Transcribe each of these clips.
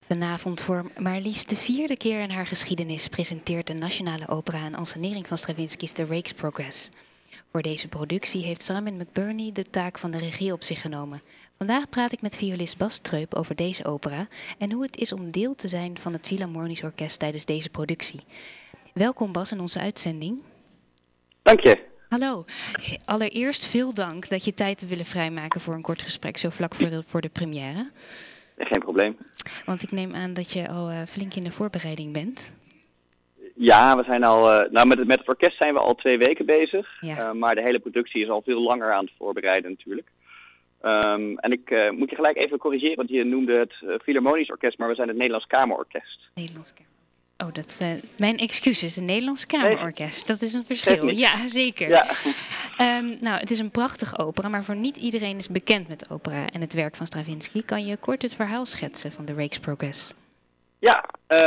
Vanavond voor maar liefst de vierde keer in haar geschiedenis presenteert de Nationale Opera een ansenering van Stravinsky's The Rake's Progress. Voor deze productie heeft Simon McBurney de taak van de regie op zich genomen. Vandaag praat ik met violist Bas Treup over deze opera en hoe het is om deel te zijn van het Philharmonisch Orkest tijdens deze productie. Welkom Bas in onze uitzending. Dank je. Hallo, allereerst veel dank dat je tijd te willen vrijmaken voor een kort gesprek zo vlak voor de première. Geen probleem. Want ik neem aan dat je al flink in de voorbereiding bent. Ja, we zijn al, met het orkest zijn we al 2 weken bezig. Ja. Maar de hele productie is al veel langer aan het voorbereiden natuurlijk. En ik moet je gelijk even corrigeren, want je noemde het Philharmonisch Orkest, maar we zijn het Nederlands Kamerorkest. Nederlands Kamerorkest. Oh, dat mijn excuses. Een Nederlands Kamerorkest. Dat is een verschil. Niet. Ja, zeker. Ja. Nou, het is een prachtige opera, maar voor niet iedereen is bekend met opera en het werk van Stravinsky. Kan je kort het verhaal schetsen van The Rake's Progress? Ja,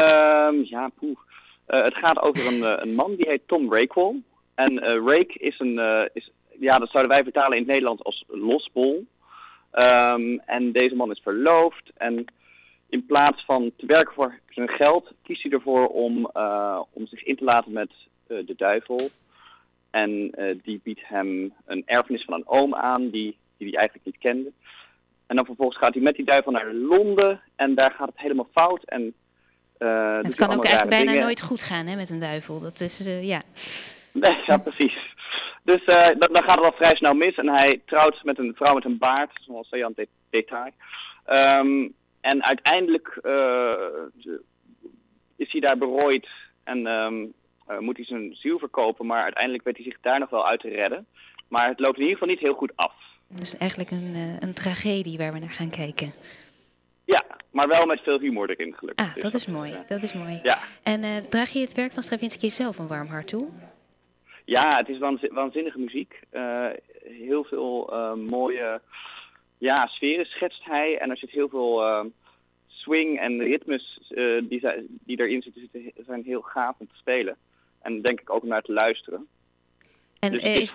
het gaat over een man die heet Tom Rakewell. En rake is dat zouden wij vertalen in het Nederlands als losbol. En deze man is verloofd en in plaats van te werken voor zijn geld kiest hij ervoor om zich in te laten met de duivel. En die biedt hem een erfenis van een oom aan die hij eigenlijk niet kende. En dan vervolgens gaat hij met die duivel naar Londen en daar gaat het helemaal fout. En Het kan ook eigenlijk bijna nooit goed gaan hè, met een duivel. Dat is, ja. Nee, ja, precies. Dus dan gaat het al vrij snel mis en hij trouwt met een vrouw met een baard, zoals saillant detail. En uiteindelijk is hij daar berooid en moet hij zijn ziel verkopen, maar uiteindelijk weet hij zich daar nog wel uit te redden. Maar het loopt in ieder geval niet heel goed af. Dus eigenlijk een tragedie waar we naar gaan kijken. Ja, maar wel met veel humor erin gelukkig. Ah, dat is mooi. Dat is mooi. Ja. En draag je het werk van Stravinsky zelf een warm hart toe? Ja, het is waanzinnige muziek. Heel veel mooie sferen schetst hij. En er zit heel veel swing en ritmes die erin zitten, zijn heel gaaf om te spelen. En denk ik ook om naar te luisteren. En dus is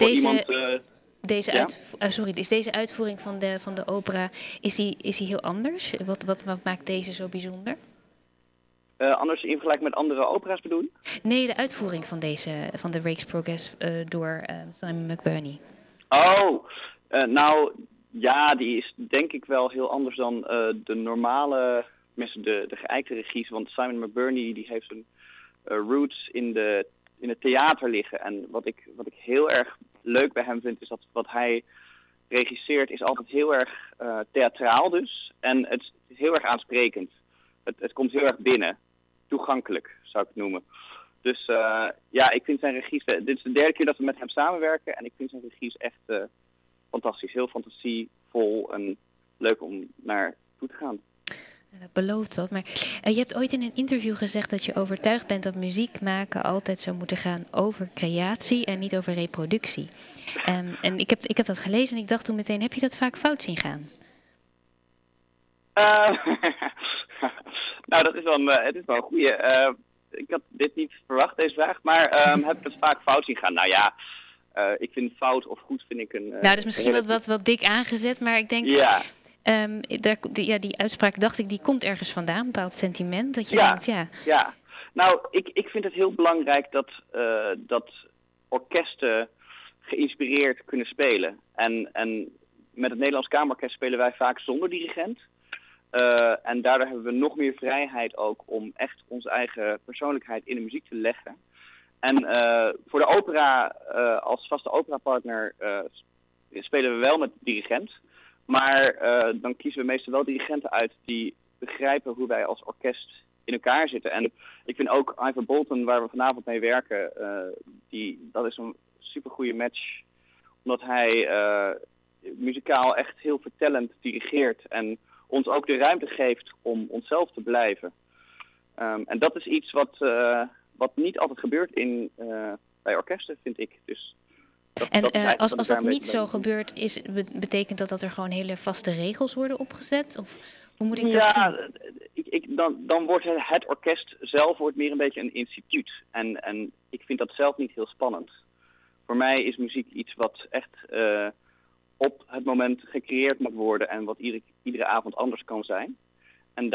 deze uitvoering van de opera, is die heel anders? Wat maakt deze zo bijzonder? Anders in vergelijking met andere opera's bedoel je? Nee, de uitvoering van The Rake's Progress door Simon McBurney. Oh, die is denk ik wel heel anders dan de normale, mensen de geëikte regies. Want Simon McBurney die heeft zijn roots in het theater liggen. En wat ik heel erg leuk bij hem vind is dat wat hij regisseert is altijd heel erg theatraal dus. En het is heel erg aansprekend. Het komt heel erg binnen. Toegankelijk zou ik het noemen. Dus ik vind zijn regies, dit is de 3e keer dat we met hem samenwerken en ik vind zijn regies echt fantastisch. Heel fantasievol en leuk om naar toe te gaan. Dat belooft wat, maar je hebt ooit in een interview gezegd dat je overtuigd bent dat muziek maken altijd zou moeten gaan over creatie en niet over reproductie. En ik heb dat gelezen en ik dacht toen meteen, heb je dat vaak fout zien gaan? Nou, het is wel een goeie. Ik had dit niet verwacht, deze vraag, maar heb ik het vaak fout zien gaan? Nou ja, ik vind fout of goed vind ik een... nou, dat is misschien wat dik aangezet, maar ik denk... Ja. Die uitspraak dacht ik, die komt ergens vandaan, een bepaald sentiment. Dat je denkt, Ja. Nou, ik vind het heel belangrijk dat orkesten geïnspireerd kunnen spelen. En met het Nederlands Kamerorkest spelen wij vaak zonder dirigent. En daardoor hebben we nog meer vrijheid ook om echt onze eigen persoonlijkheid in de muziek te leggen. En voor de opera, als vaste operapartner, spelen we wel met dirigent. Maar dan kiezen we meestal wel dirigenten uit die begrijpen hoe wij als orkest in elkaar zitten. En ik vind ook Ivor Bolton, waar we vanavond mee werken, dat is een supergoeie match. Omdat hij muzikaal echt heel vertellend dirigeert en ons ook de ruimte geeft om onszelf te blijven. En dat is iets wat niet altijd gebeurt bij orkesten, vind ik. Dus als dat niet zo gebeurt, betekent dat er gewoon hele vaste regels worden opgezet? Of hoe moet ik dat zien? Dan wordt het orkest zelf meer een beetje een instituut. En ik vind dat zelf niet heel spannend. Voor mij is muziek iets wat echt op het moment gecreëerd moet worden en wat iedere avond anders kan zijn. En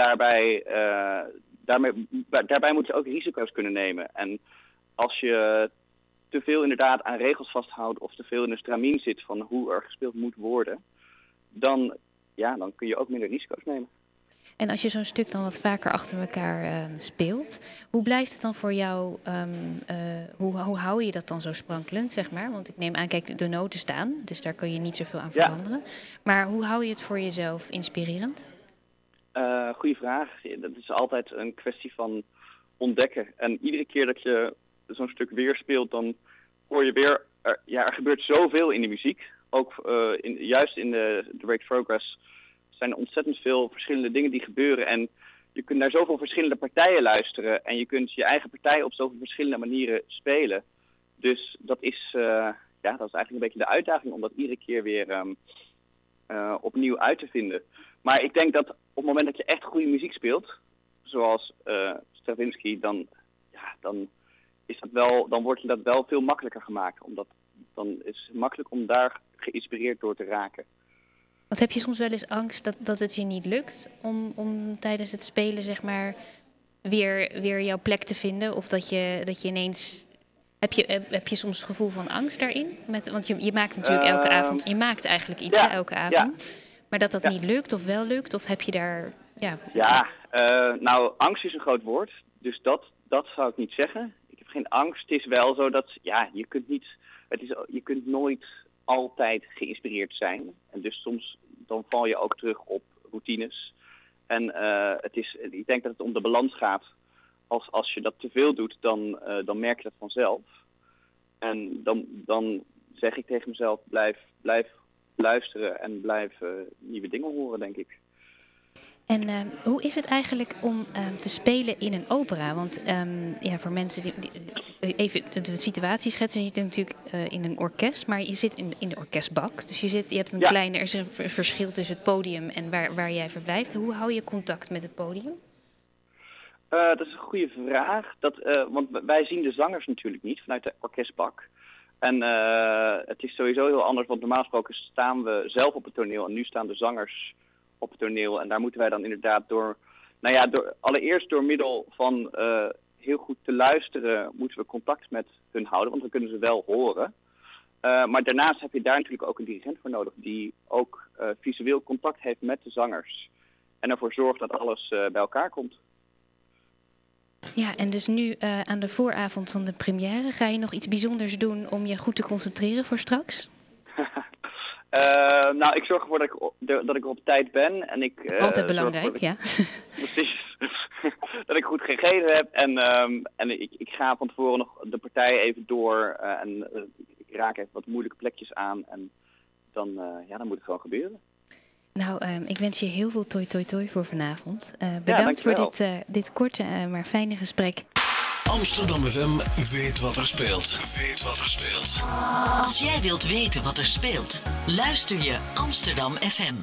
daarbij moet je ook risico's kunnen nemen. En als je te veel inderdaad aan regels vasthoudt of te veel in een stramien zit van hoe er gespeeld moet worden, dan kun je ook minder risico's nemen. En als je zo'n stuk dan wat vaker achter elkaar speelt, hoe blijft het dan voor jou, hoe hou je dat dan zo sprankelend, zeg maar? Want ik neem aan, kijk, de noten staan, dus daar kun je niet zoveel aan veranderen. Maar hoe hou je het voor jezelf inspirerend? Goeie vraag. Dat is altijd een kwestie van ontdekken. En iedere keer dat je zo'n stuk weer speelt, dan hoor je weer, er gebeurt zoveel in de muziek. Ook juist in de Drake's Progress zijn er ontzettend veel verschillende dingen die gebeuren. En je kunt naar zoveel verschillende partijen luisteren. En je kunt je eigen partij op zoveel verschillende manieren spelen. Dus dat is eigenlijk een beetje de uitdaging om dat iedere keer weer opnieuw uit te vinden. Maar ik denk dat op het moment dat je echt goede muziek speelt, zoals Stravinsky, dan wordt je dat wel veel makkelijker gemaakt. Omdat dan is het makkelijk om daar geïnspireerd door te raken. Want heb je soms wel eens angst dat het je niet lukt om tijdens het spelen, zeg maar, weer jouw plek te vinden? Of dat je ineens... Heb je soms het gevoel van angst daarin? Want je maakt natuurlijk elke avond... Je maakt eigenlijk iets elke avond. Ja. Maar dat niet lukt of wel lukt? Of heb je daar... Angst is een groot woord. Dus dat zou ik niet zeggen. Ik heb geen angst. Het is wel zo dat... je kunt nooit altijd geïnspireerd zijn. En dus soms dan val je ook terug op routines. En ik denk dat het om de balans gaat. Als je dat te veel doet, dan merk je dat vanzelf. En dan zeg ik tegen mezelf, blijf luisteren en blijf nieuwe dingen horen, denk ik. En hoe is het eigenlijk om te spelen in een opera? Want voor mensen die even de situatie schetsen, je zit natuurlijk in een orkest, maar je zit in de orkestbak. Dus je hebt een kleine, er is een verschil tussen het podium en waar jij verblijft. Hoe hou je contact met het podium? Dat is een goede vraag. Want wij zien de zangers natuurlijk niet vanuit de orkestbak. En het is sowieso heel anders, want normaal gesproken staan we zelf op het toneel en nu staan de zangers op het toneel. En daar moeten wij dan inderdaad allereerst door middel van heel goed te luisteren, moeten we contact met hun houden, want dan kunnen ze wel horen. Maar daarnaast heb je daar natuurlijk ook een dirigent voor nodig, die ook visueel contact heeft met de zangers. En ervoor zorgt dat alles bij elkaar komt. Ja, en dus nu aan de vooravond van de première, ga je nog iets bijzonders doen om je goed te concentreren voor straks? Ik zorg ervoor dat ik op tijd ben. En altijd belangrijk, ja. Precies. Dat ik goed gegeten heb. En ik ga van tevoren nog de partij even door. Ik raak even wat moeilijke plekjes aan. En dan moet het gewoon gebeuren. Nou, ik wens je heel veel toi voor vanavond. Bedankt voor dit korte, maar fijne gesprek. Amsterdam FM weet wat er speelt. Als jij wilt weten wat er speelt, luister je Amsterdam FM.